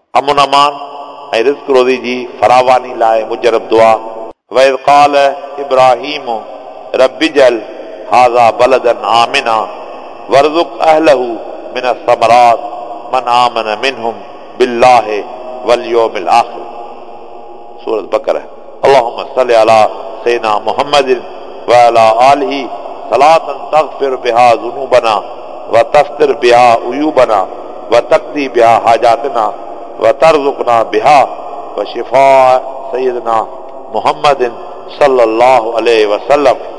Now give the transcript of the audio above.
Amun अमान ऐं रिज़्क़ रोज़ी जी फरावानी लाइ मुजरब दुआ। वइज़ क़ाल इब्राहीम रब्बिजल हाज़ा बलदन आमिना वर्ज़ुक़ अहलहू मिन समरात मन आमन मिनहुम बिल्लाहि वल यौमिल आखिर। सूरत बकरा। अल्लाहुम्मा सल्लि अला सय्यिदिना मुहम्मदिन व अला आलिहि सलातन तग़फिर बिहा ज़ुनूबना व तस्तिर बिहा उयूबना व तक़दी बिहा हाजातना व तरज़ुक़ना बिहा व शिफ़ा सय्यिदिना मुहम्मदिन सल्लल्लाहु अलैहि वसल्लम